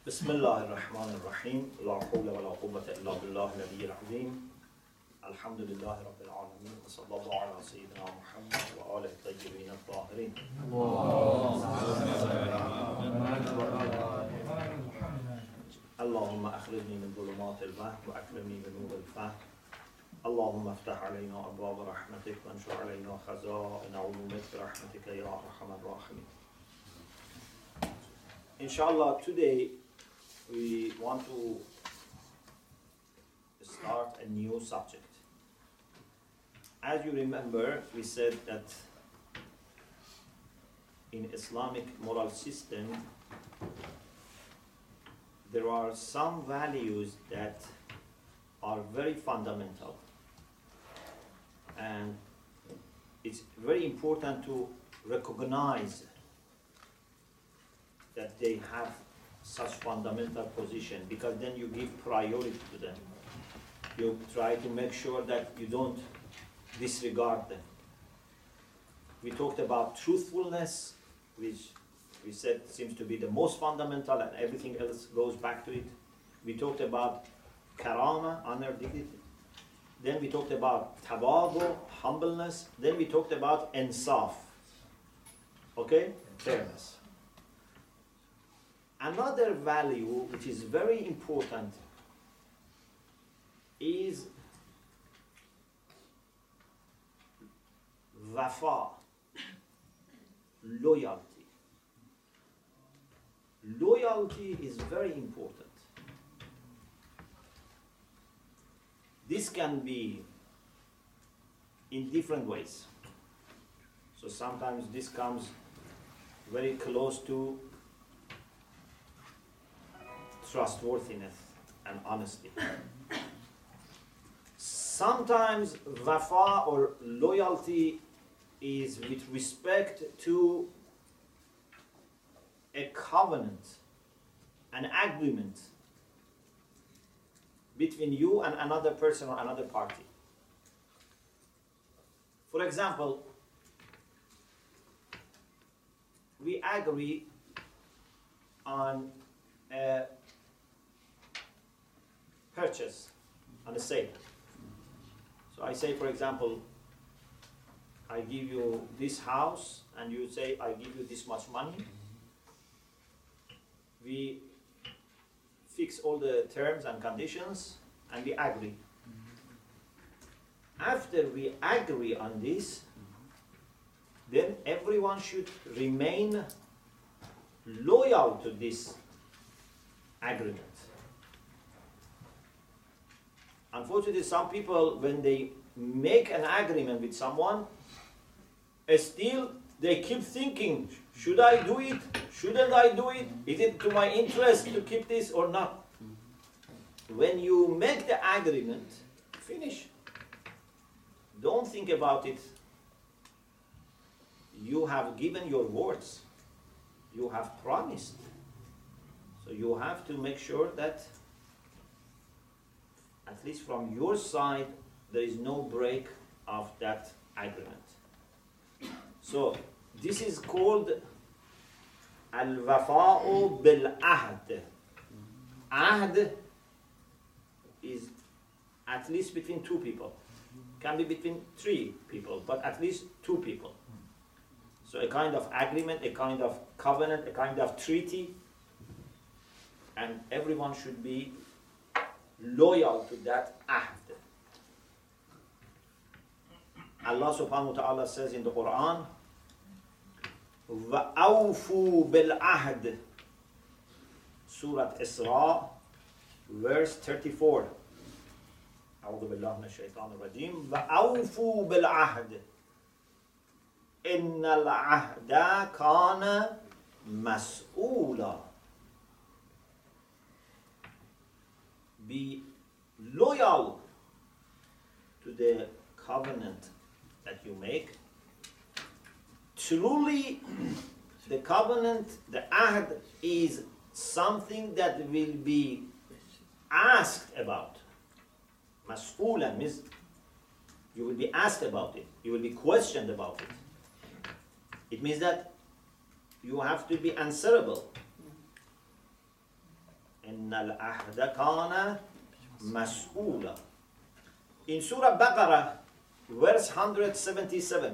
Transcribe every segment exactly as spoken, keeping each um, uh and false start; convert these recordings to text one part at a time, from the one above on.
بسم الله الرحمن الرحيم لا حول ولا قوة إلا بالله العلي العظيم الحمد لله رب العالمين وصلى الله على سيدنا محمد وآله الطيبين الطاهرين اللهم أخرجني من ظلمات الوهم وأكرمني بنور الفهم اللهم افتح علينا أبواب رحمتك وانشر علينا خزائن علومك برحمتك يا أرحم الراحمين. Inshallah, today we want to start a new subject. As you remember, we said that in Islamic moral system there are some values that are very fundamental, and it's very important to recognize that they have such fundamental position, because then you give priority to them. You try to make sure that you don't disregard them. We talked about truthfulness, which we said seems to be the most fundamental, and everything else goes back to it. We talked about karama, honor, dignity. Then we talked about tawadu, humbleness. Then we talked about insaf, okay, fairness. Another value which is very important is wafa, loyalty. Loyalty is very important. This can be in different ways. So sometimes this comes very close to trustworthiness and honesty. Sometimes wafa or loyalty is with respect to a covenant, an agreement between you and another person or another party. For example, we agree on a purchase, on a sale. So I say, for example, I give you this house, and you say, I give you this much money. We fix all the terms and conditions, and we agree. After we agree on this, then everyone should remain loyal to this agreement. Unfortunately, some people, when they make an agreement with someone, still they keep thinking, should I do it? Shouldn't I do it? Is it to my interest to keep this or not? When you make the agreement, finish. Don't think about it. You have given your words. You have promised. So you have to make sure that, at least from your side, there is no break of that agreement. So this is called al-wafa'u bil-ahd. Ahd is at least between two people. Can be between three people, but at least two people. So a kind of agreement, a kind of covenant, a kind of treaty, and everyone should be loyal to that ahd. Allah subhanahu wa ta'ala says in the Quran, وَأَوْفُوا بِالْعَهْدِ, Surah Isra, verse thirty-four. أعوذ بالله من الشيطان الرجيم. وَأَوْفُوا بِالْعَهْدِ إِنَّ الْعَهْدَ كَانَ مَسْئُولًا. Be loyal to the covenant that you make. Truly, the covenant, the ahd, is something that will be asked about. Mas'ula means you will be asked about it. You will be questioned about it. It means that you have to be answerable. إن العهد كان مسؤولا. In Surah Baqarah, verse one seventy-seven,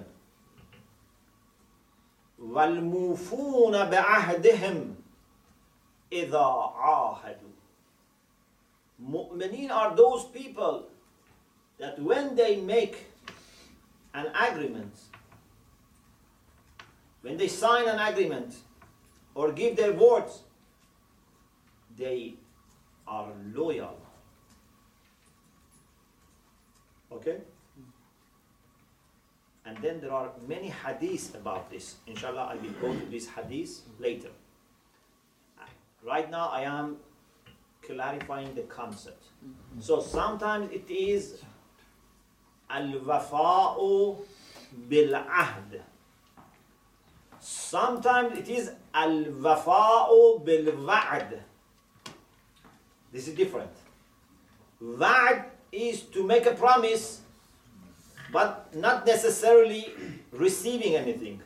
وَالْمُوفُونَ بِعَهْدِهِمْ إِذَا عَاهَدُوا. Mu'mineen are those people that when they make an agreement, when they sign an agreement or give their words, they are loyal. Okay? And then there are many hadiths about this. Inshallah, I will go to these hadiths later. Right now, I am clarifying the concept. So sometimes it is al-wafa'u bil-ahd. Sometimes it is al-wafa'u bil-wa'd. This is different. Wa'd is to make a promise, but not necessarily receiving anything.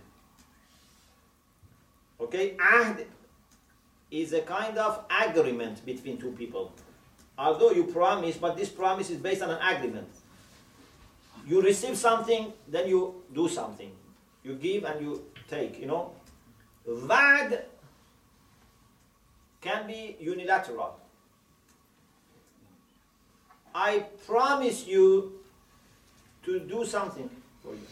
Okay? Ahd is a kind of agreement between two people. Although you promise, but this promise is based on an agreement. You receive something, then you do something. You give and you take, you know. Wa'd can be unilateral. I promise you to do something for you.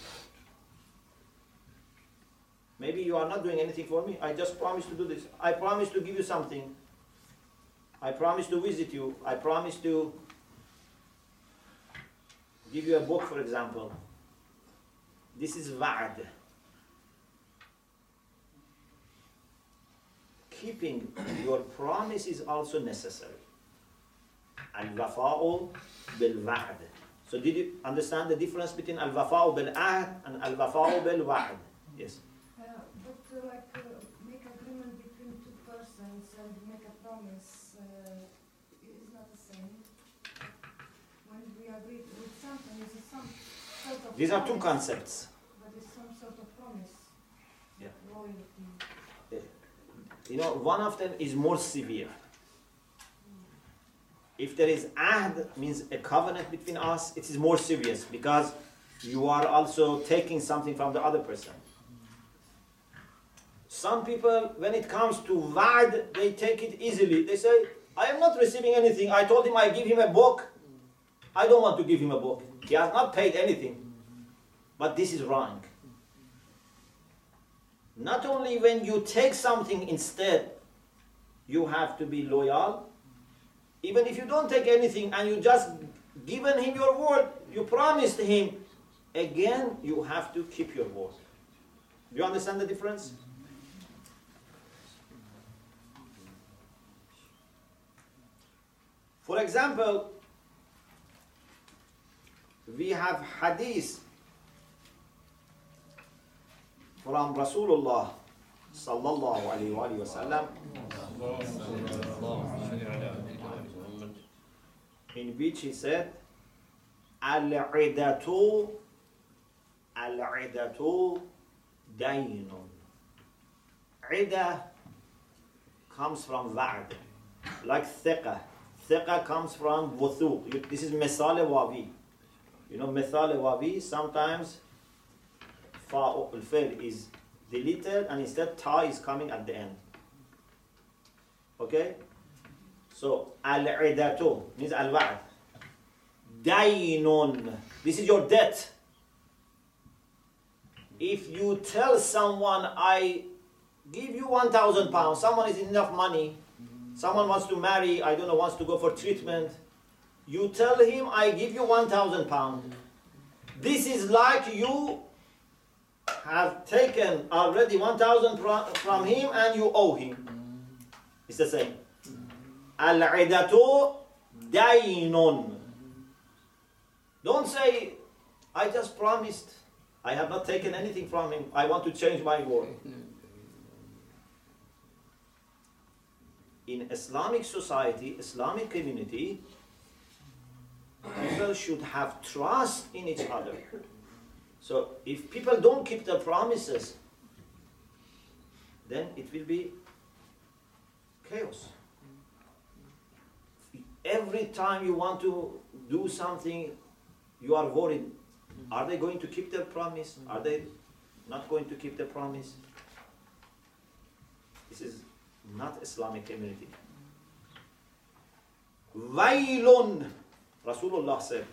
Maybe you are not doing anything for me. I just promise to do this. I promise to give you something. I promise to visit you. I promise to give you a book, for example. This is wa'd. Keeping your promise is also necessary. Al-wafa'u bil-wa'd. So did you understand the difference between al-wafa'u bil-ahd and al-wafa'u bil-wa'd? Yes. Uh, but uh, like uh, make agreement between two persons and make a promise uh, is not the same. When we agree with something, it's some sort of These are promise, two concepts. but it's some sort of promise. Yeah. Loyalty. You know, one of them is more severe. If there is ahd, means a covenant between us, it is more serious because you are also taking something from the other person. Some people, when it comes to wa'd, they take it easily. They say, I am not receiving anything. I told him I give him a book. I don't want to give him a book. He has not paid anything. But this is wrong. Not only when you take something instead, you have to be loyal. Even if you don't take anything and you just given him your word, you promised him, again you have to keep your word. Do you understand the difference? For example, we have hadith from Rasulullah sallallahu alayhi wa sallam, in which he said, Al-'idatu, Al-'idatu daynun. Ida comes from wa'd, like thiqa. Thiqa comes from wuthuq. This is misal wawi. You know, misal wawi, sometimes fa al-fi'l is deleted and instead ta is coming at the end. Okay? So, al-'idatu means al-wa'd. Daynun, this is your debt. If you tell someone, I give you one thousand pounds, someone is in enough money, someone wants to marry, I don't know, wants to go for treatment, you tell him, I give you one thousand pounds. This is like you have taken already one thousand from him and you owe him. It's the same. Al-'idatu daynun. Don't say, I just promised. I have not taken anything from him. I want to change my word. In Islamic society, Islamic community, people should have trust in each other. So if people don't keep their promises, then it will be chaos. every time you want to do something, you are worried. Are they going to keep their promise? Are they not going to keep their promise? This is not Islamic community. Wailun, Rasulullah said,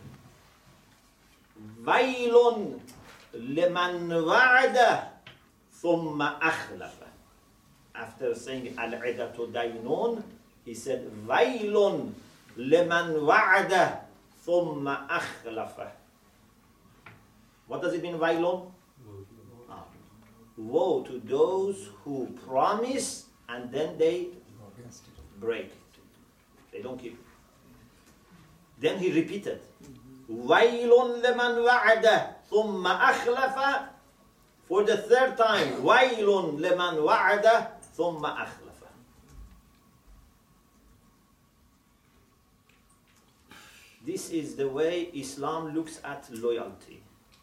Wailun liman wa'ada thumma akhlafa. After saying al-'idatu daynun, he said, Wailun liman wa'ada thumma akhlafa. What does it mean, Wailun? Ah. Woe to those who promise and then they break it. They don't keep it. Then he repeated, Wailun liman wa'ada thumma akhlafa. For the third time, Wailun liman wa'ada thumma akhlafa. This is the way Islam looks at loyalty.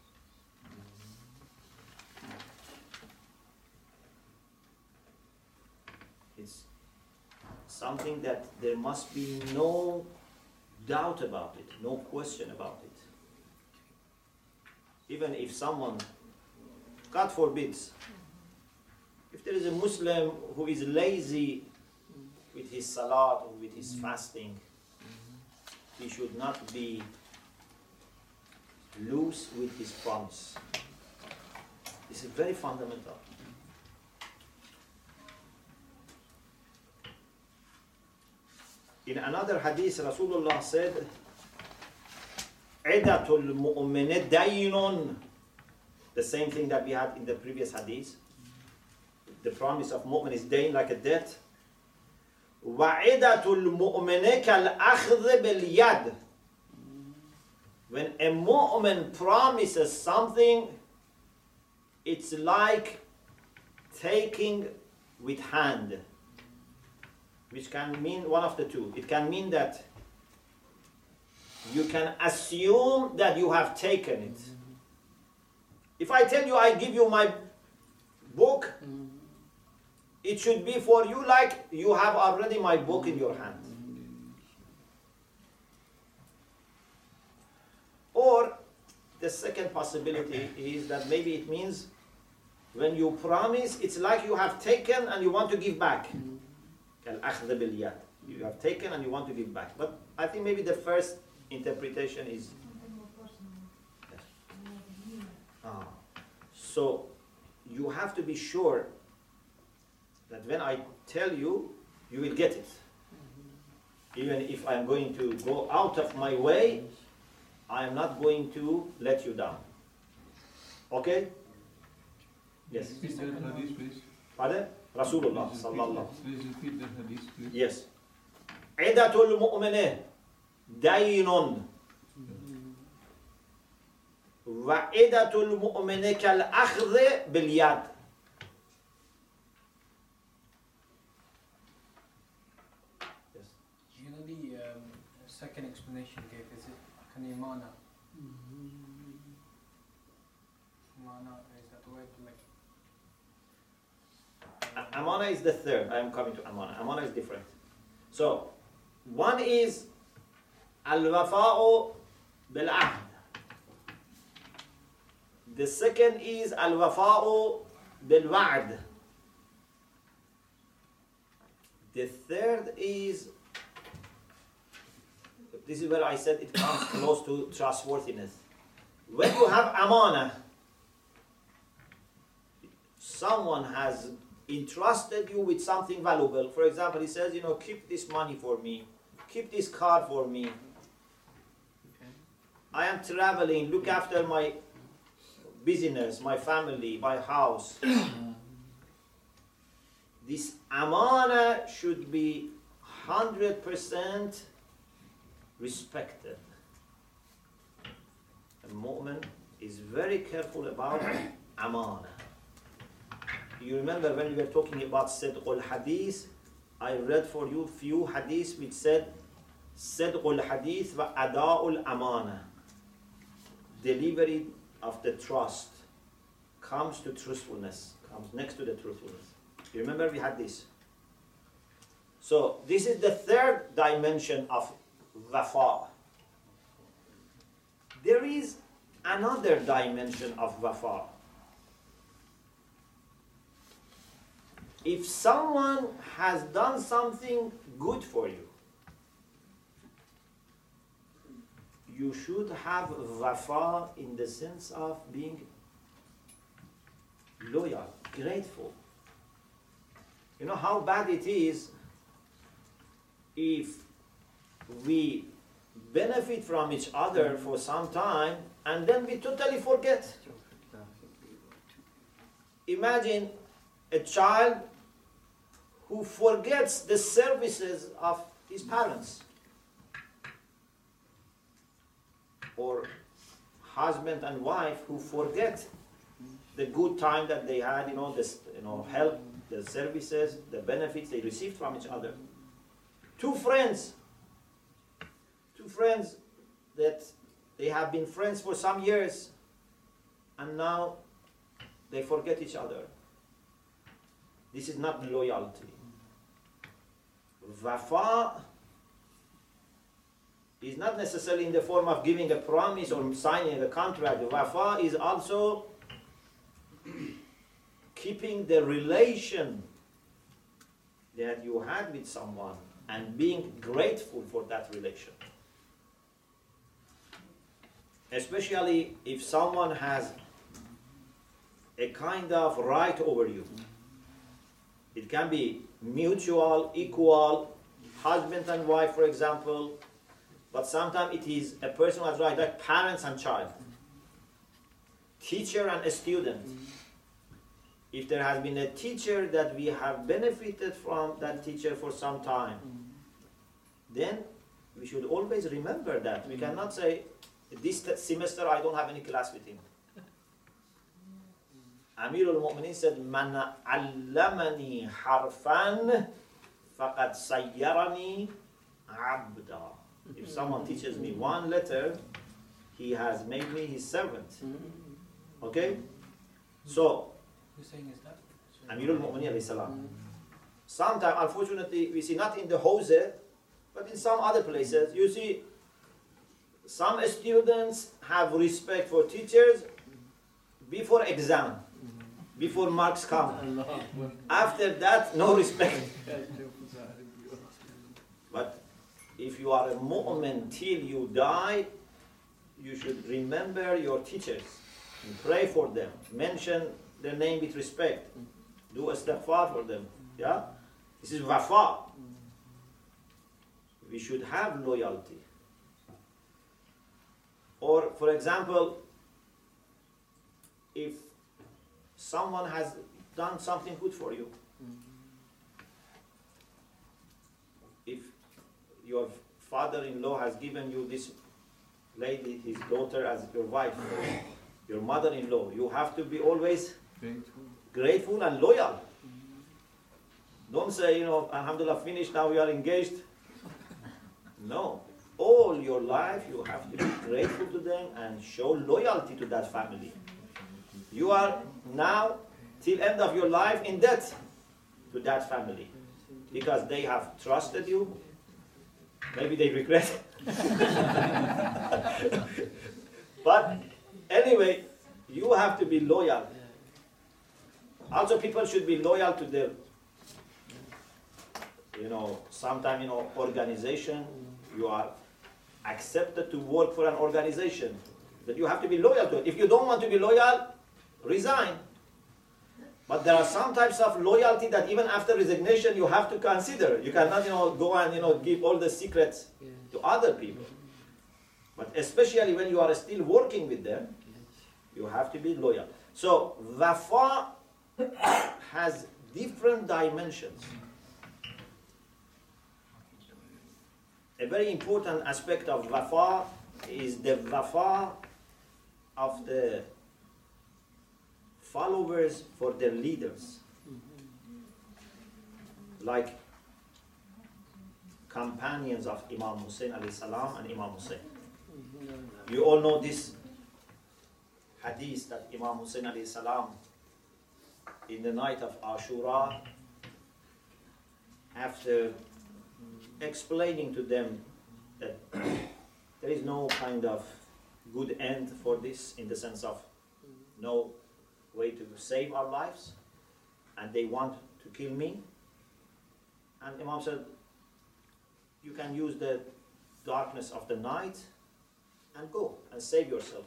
It's something that there must be no doubt about it, no question about it. Even if someone, God forbids, if there is a Muslim who is lazy with his salat or with his fasting, he should not be loose with his promise. This is very fundamental. In another hadith, Rasulullah said, Idatul mu'mini daynun. The same thing that we had in the previous hadith. The promise of mu'min is dayn, like a debt. وَعِدَةُ الْمُؤْمِنِ كَالْأَخْذِ بِالْيَدِ. When a mu'min promises something, it's like taking with hand, which can mean one of the two. It can mean that you can assume that you have taken it. If I tell you I give you my book, it should be for you like you have already my book in your hand. Or the second possibility is that maybe it means when you promise, it's like you have taken and you want to give back. You have taken and you want to give back. But I think maybe the first interpretation is... Yes. Ah. So you have to be sure that when I tell you, you will get it. Even if I'm going to go out of my way, I am not going to let you down. Okay? Yes. Repeat that hadith, please. Pardon? Rasulullah Please sallallahu. repeat that- Please repeat that hadith, please. Yes. Idatul mu'mini daynun. Wa idatul mu'mini kal akhdhi bil yad. Yes. You know the um, second explanation you gave, is it kanimana? Mana, is that the word like? A- Amana is the third. I am coming to Amana. Amana is different. So, one is al-wafa'u bil-ahd. The second is al-wafa'u bil-wa'd. The third is, this is where I said it comes close to trustworthiness. When you have amana, someone has entrusted you with something valuable. For example, he says, you know, keep this money for me. Keep this car for me. Okay. I am traveling. Look after my business, my family, my house. This amana should be one hundred percent respected. A mu'min is very careful about amana. You remember when we were talking about Sidqul Hadith, I read for you few hadiths which said Sidqul Hadith wa Ada'ul Amana. Delivery of the trust comes to truthfulness, comes next to the truthfulness. You remember we had this. So this is the third dimension of wafa. There is another dimension of wafa. If someone has done something good for you, you should have wafa in the sense of being loyal, grateful. You know how bad it is if we benefit from each other for some time and then we totally forget. Imagine a child who forgets the services of his parents, or husband and wife who forget the good time that they had, you know, this, you know, help, the services, the benefits they received from each other. Two friends, two friends that they have been friends for some years, and now they forget each other. This is not loyalty. Wafa is not necessarily in the form of giving a promise or signing a contract. Wafa is also keeping the relation that you had with someone and being grateful for that relation. Especially if someone has a kind of right over you. It can be mutual, equal, husband and wife, for example, but sometimes it is a person who has right, like parents and child, teacher and a student. If there has been a teacher that we have benefited from that teacher for some time, then we should always remember that. We cannot say, this semester I don't have any class with him. Amir al-Mu'minin said, Man allamani harfan faqad sayyarani abda. If someone teaches me one letter, he has made me his servant. Okay? So, Who's saying is that? Amir al-Mu'minin alayhi salam. Sometimes, unfortunately, we see not in the Hose, but in some other places, you see some students have respect for teachers before exam, before marks come. After that, no respect. But if you are a mu'min till you die, you should remember your teachers and pray for them. Mention their name with respect. Do istighfar for them. Yeah? This is wafa. We should have loyalty. Or, for example, if someone has done something good for you, if your father-in-law has given you this lady, his daughter, as your wife, your mother-in-law, you have to be always Grateful. grateful and loyal. Don't say, you know, alhamdulillah, finished, now we are engaged. No. All your life you have to be grateful to them and show loyalty to that family. You are now, till end of your life, in debt to that family. Because they have trusted you. Maybe they regret. But anyway, you have to be loyal. Also, people should be loyal to their, you know, sometime, you know, organization. You are accepted to work for an organization, that you have to be loyal to it. If you don't want to be loyal, resign. But there are some types of loyalty that even after resignation you have to consider. You cannot, you know, go and, you know, give all the secrets to other people. But especially when you are still working with them, you have to be loyal. So wafa has different dimensions. A very important aspect of wafa is the wafa of the followers for their leaders. Like companions of Imam Hussein alayhi salam and Imam Hussein. You all know this hadith that Imam Hussein alayhi salam, in the night of Ashura, after explaining to them that there is no kind of good end for this, in the sense of no way to save our lives, and they want to kill me. And Imam said, you can use the darkness of the night and go and save yourself.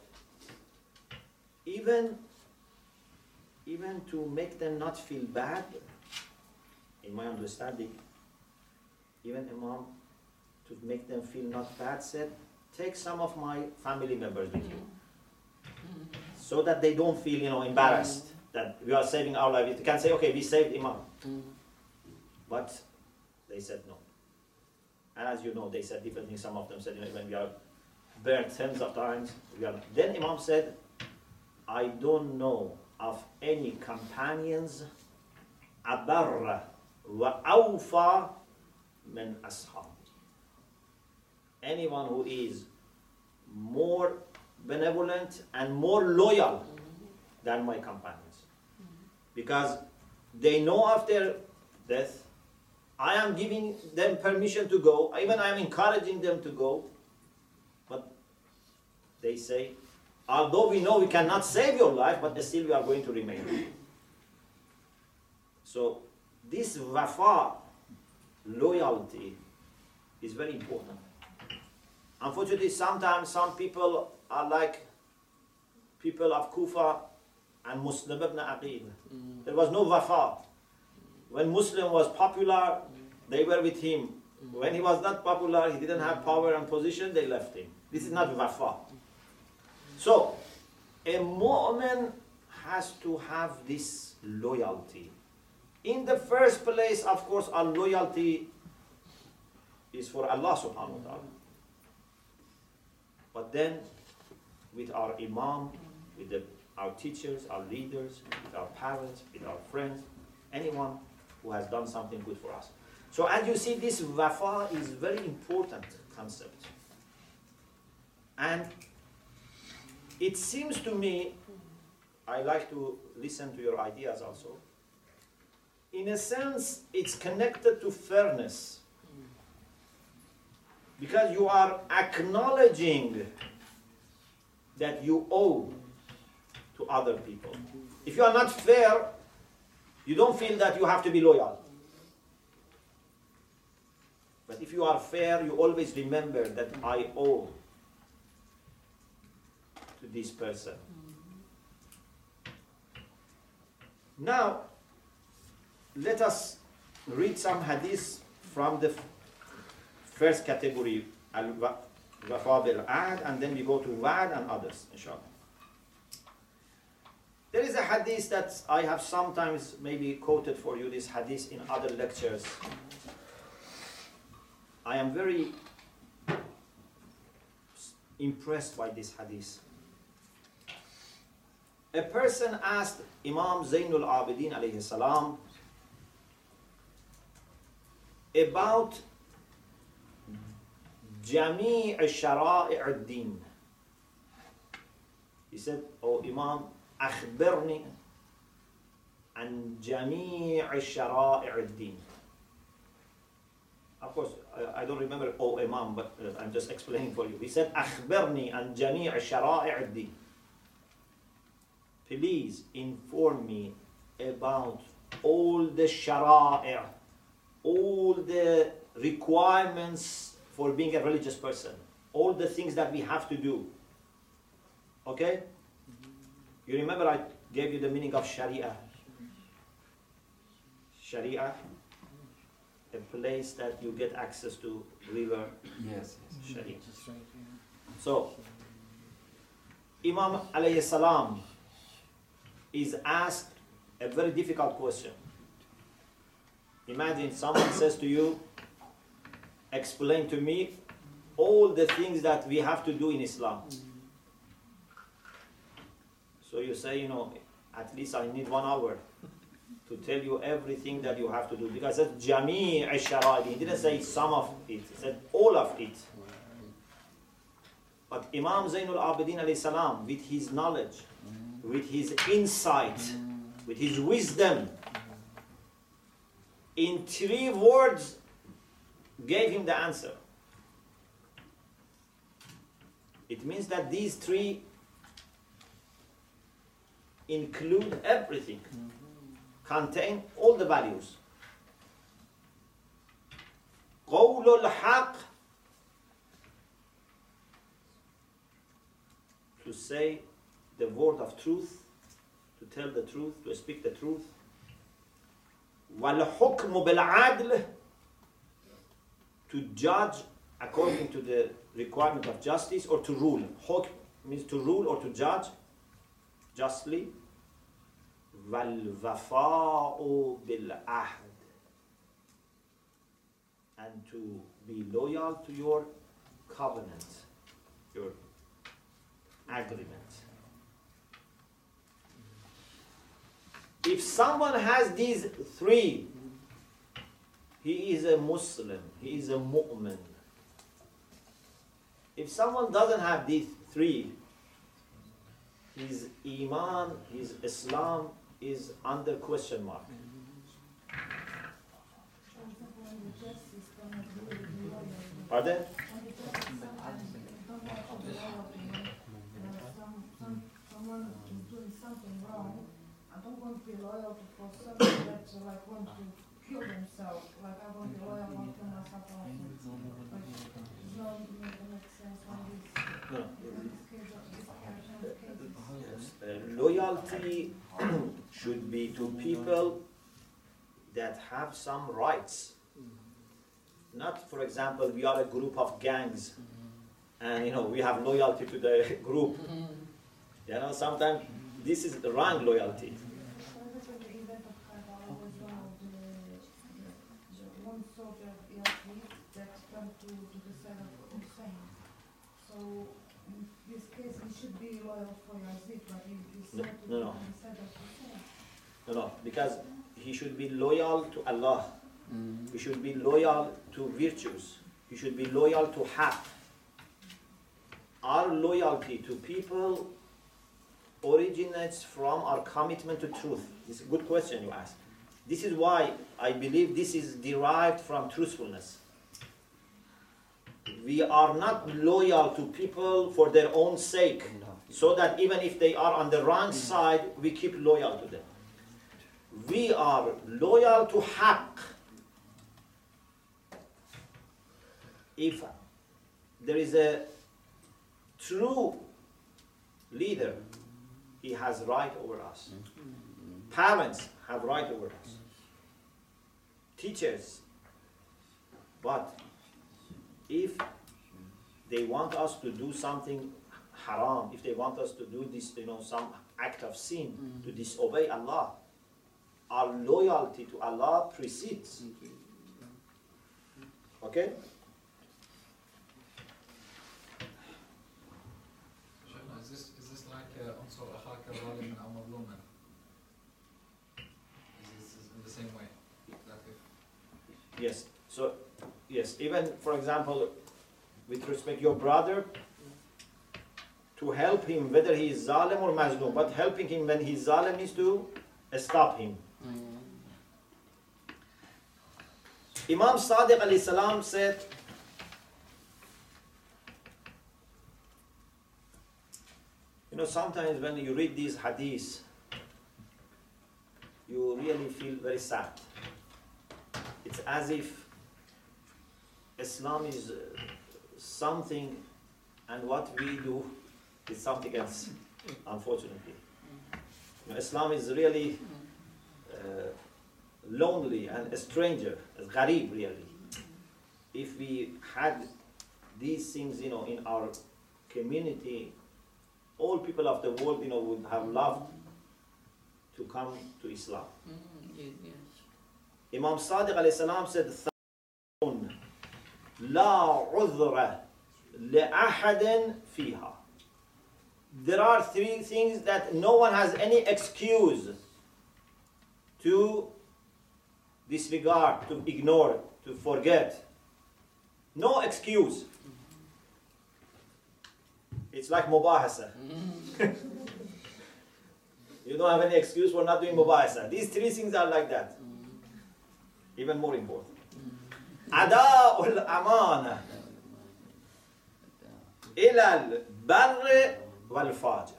Even, even to make them not feel bad, in my understanding, even Imam, to make them feel not bad, said, take some of my family members with you, so that they don't feel, you know, embarrassed that we are saving our life. You can say, okay, we saved Imam. But they said no. And as you know, they said different things. Some of them said, you know, when we are burned tens of times, we are. Then Imam said, I don't know of any companions abarra wa awfa min ashab. Anyone who is more benevolent and more loyal than my companions. Because they know after death, I am giving them permission to go, even I am encouraging them to go, but they say, although we know we cannot save your life, but still we are going to remain. So this wafa, loyalty, is very important. Unfortunately, sometimes some people are like people of Kufa and Muslim ibn Aqil. Mm. There was no wafa. When Muslim was popular, they were with him. Mm. When he was not popular, he didn't have power and position, they left him. This is not wafa. So, a mu'min has to have this loyalty. In the first place, of course, our loyalty is for Allah subhanahu wa ta'ala. But then, with our imam, with the, our teachers, our leaders, with our parents, with our friends, anyone who has done something good for us. So as you see, this wafa is very important concept. And it seems to me, I like to listen to your ideas also. In a sense, it's connected to fairness. Because you are acknowledging that you owe to other people. If you are not fair, you don't feel that you have to be loyal. But if you are fair, you always remember that I owe to this person. Now, let us read some hadith from the first category, al-wafa bil-ahd, and then we go to wa'd and others, inshallah. There is a hadith that I have sometimes maybe quoted for you, this hadith in other lectures. I am very impressed by this hadith. A person asked Imam Zainul Abidin alayhi salam about Jami' al-Shara'i' al-Din. He said, "Oh Imam, akhbirni an Jami' al-Shara'i' al-Din." Of course, I, I don't remember, oh Imam, but uh, I'm just explaining for you. He said, akhbirni an Jami' al-Shara'i' al-Din. Please inform me about all the shara'i', all the requirements for being a religious person, all the things that we have to do. Okay? You remember I gave you the meaning of Sharia. Sharia, a place that you get access to river. Yes, yes. Sharia. So, Imam alayhi salam is asked a very difficult question. Imagine someone says to you, explain to me all the things that we have to do in Islam. So you say, you know, at least I need one hour to tell you everything that you have to do. Because it said Jami' al-Shara'i. He didn't say some of it, he said all of it. But Imam Zainul Abidin alayhi salam, with his knowledge, with his insight, with his wisdom, in three words gave him the answer. It means that these three include everything, contain all the values. قول الحق, to say the word of truth, to tell the truth, to speak the truth. والحكم بالعدل, to judge according to the requirement of justice, or to rule. حكم means to rule or to judge justly. والوفاء بالعهد, and to be loyal to your covenant, your agreement. If someone has these three, he is a Muslim, he is a mu'min. If someone doesn't have these three, his iman, his Islam is under question mark. Pardon? Someone is doing something wrong. I don't want to be loyal to for someone that uh, like want to kill themselves. Like I want to be loyal, I want to kill myself. Like, like, it's not making make sense when these No. these kids are these kind of cases. Yes. Uh, loyalty should be to people that have some rights. Not, for example, we are a group of gangs, and you know we have loyalty to the group. You know, sometimes this is the wrong loyalty. For example, the event of Karbala was one of the, the, the one soldier of Yazid that turned to, to the side of Hussein. So in this case, he should be loyal for Yazid, but he, he No, said to no, be no. on the side of Hussein. No, no, because he should be loyal to Allah. He should be loyal to virtues. He should be loyal to haqq. Our loyalty to people originates from our commitment to truth. It's a good question you ask. This is why I believe this is derived from truthfulness. We are not loyal to people for their own sake, so that even if they are on the wrong side, we keep loyal to them. We are loyal to haqq. If there is a true leader, he has right over us. Parents have right over us. Teachers. But if they want us to do something haram, if they want us to do this, you know, some act of sin, to disobey Allah, our loyalty to Allah precedes. Okay? Is this, is this like Ansur Akhaka Zaliman aw Mazluman? Is this in the same way? That if Yes. So, yes, even for example, with respect your brother, to help him whether he is zalim or mazlum, but helping him when he is zalim is to stop him. Imam Sadiq alayhi salam said, you know, sometimes when you read these hadiths, you really feel very sad. It's as if Islam is uh, something and what we do is something else, unfortunately. You know, Islam is really uh, lonely and a stranger, a gharib really. If we had these things, you know, in our community, all people of the world, you know, would have loved to come to Islam. Imam Sadiq alayhi salam said, لا عذر لأحد فيها. There are three things that no one has any excuse to disregard, to ignore, to forget. No excuse. It's like mubahasa. You don't have any excuse for not doing mubahasa. These three things are like that. Even more important. Ada'ul amana. إلى البر والفاجر.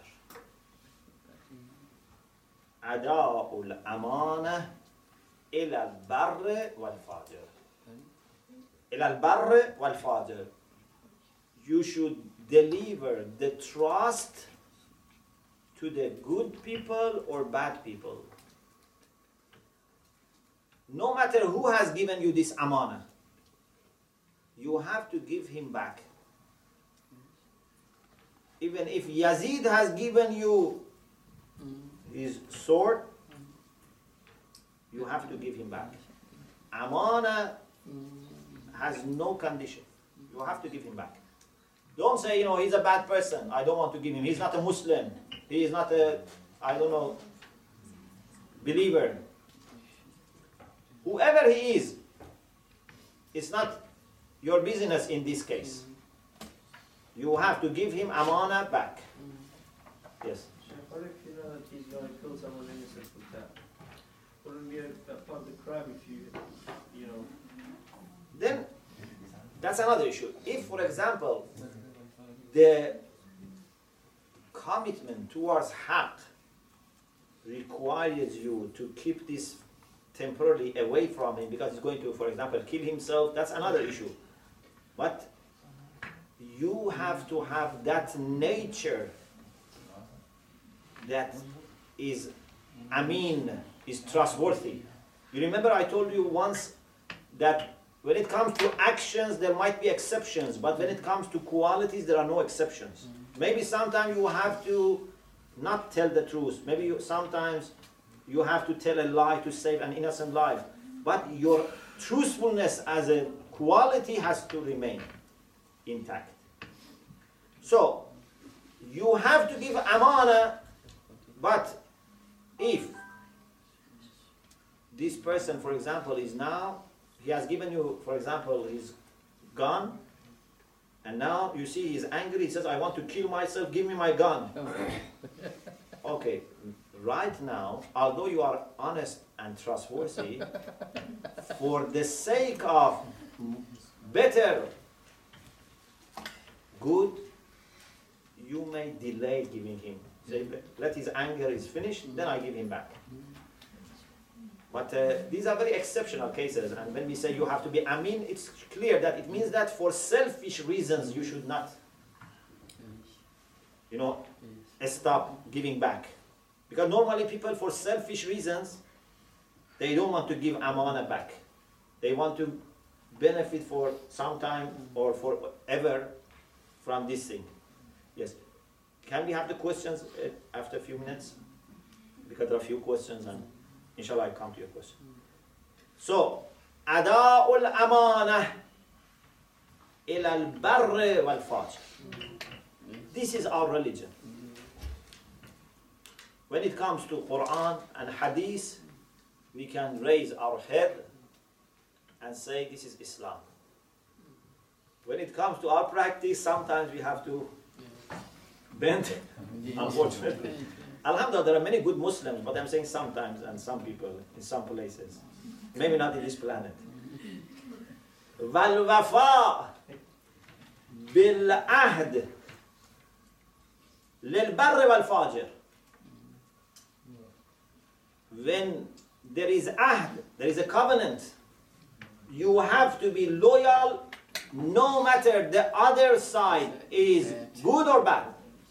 أداء الأمانة إلى البر والفاجر. إلى البر والفاجر. You should deliver the trust to the good people or bad people. No matter who has given you this amana, you have to give him back. Even if Yazid has given you his sword, you have to give him back. Amana has no condition. You have to give him back. Don't say, you know, he's a bad person, I don't want to give him. He's not a Muslim. He is not a, I don't know, believer. Whoever he is, it's not your business in this case. You have to give him amana back. Yes? What if you know that he's going to kill someone innocent with that? Wouldn't it be a, a part of the crime if you, you know... Then, that's another issue. If, for example, the commitment towards haqq requires you to keep this temporarily away from him because he's going to, for example, kill himself, that's another issue. But you have to have that nature that is amin, is trustworthy. You remember I told you once that when it comes to actions, there might be exceptions, but when it comes to qualities, there are no exceptions. Maybe sometimes you have to not tell the truth. Maybe you, sometimes you have to tell a lie to save an innocent life. But your truthfulness as a quality has to remain intact. So, you have to give amana, but if this person, for example, is now, he has given you, for example, his gun, and now you see he's angry, he says, I want to kill myself, give me my gun. Okay, right now, although you are honest and trustworthy, for the sake of better good, you may delay giving him. Say, let his anger is finished, then I give him back. But uh, these are very exceptional cases, and when we say you have to be amin, it's clear that it means that for selfish reasons you should not, you know, stop giving back. Because normally people, for selfish reasons, they don't want to give amana back. They want to benefit for some time or forever from this thing. Yes. Can we have the questions uh, after a few minutes? Because there are a few questions, and inshallah I come to your question. So, ada'ul amana ila al-barr wal-fajr. This is our religion. When it comes to Quran and Hadith, we can raise our head and say this is Islam. When it comes to our practice, sometimes we have to bend, unfortunately. Alhamdulillah, there are many good Muslims, but I'm saying sometimes, and some people in some places. Maybe not in this planet. وَالْوَفَاء بِالْعَهْدِ لِلْبَرِّ وَالْفَاجِرِ. When there is ahd, there is a covenant, you have to be loyal no matter the other side is good or bad,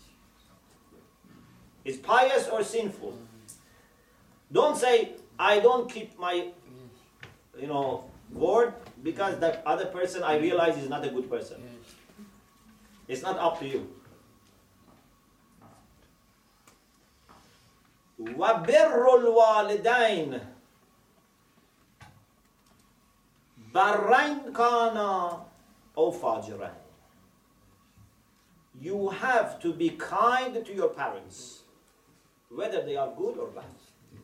is pious or sinful. Don't say, I don't keep my, you know, word because that other person I realize is not a good person. It's not up to you. وَبِرُّ الْوَالِدَيْنِ بَرَّيْنْ كَانَا أَوْ فَاجِرَيْنِ. You have to be kind to your parents, whether they are good or bad.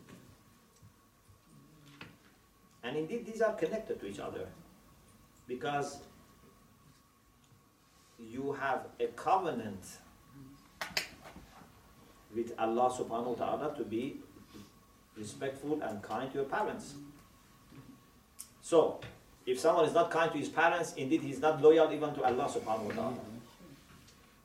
And indeed, these are connected to each other, because you have a covenant with Allah subhanahu wa ta'ala to be respectful and kind to your parents. So, if someone is not kind to his parents, indeed he is not loyal even to Allah subhanahu wa ta'ala.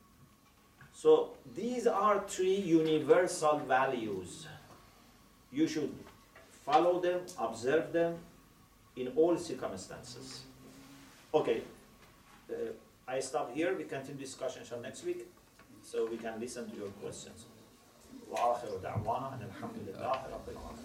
So these are three universal values. You should follow them, observe them in all circumstances. Okay, uh, I stop here. We continue discussion shall next week, so we can listen to your questions. وآخر دعوانا أن الحمد لله رب العالمين.